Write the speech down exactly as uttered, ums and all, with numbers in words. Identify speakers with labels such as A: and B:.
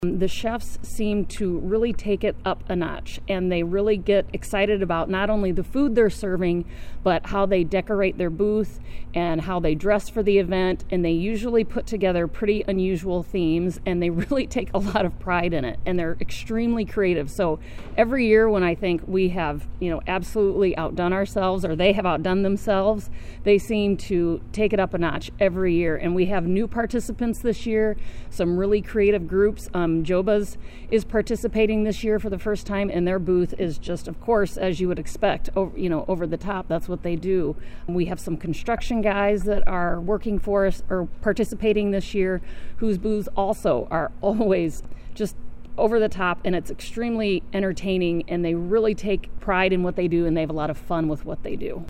A: The chefs seem to really take it up a notch, and they really get excited about not only the food they're serving, but how they decorate their booth and how they dress for the event. And they usually put together pretty unusual themes, and they really take a lot of pride in it, and they're extremely creative. So every year when I think we have, you know, absolutely outdone ourselves, or they have outdone themselves, they seem to take it up a notch every year. And we have new participants this year, some really creative groups. Um, Joba's is participating this year for the first time, and their booth is just, of course, as you would expect, over, you know, over the top. That's what they do. We have some construction guys that are working for us or participating this year, whose booths also are always just over the top, and it's extremely entertaining, and they really take pride in what they do, and they have a lot of fun with what they do.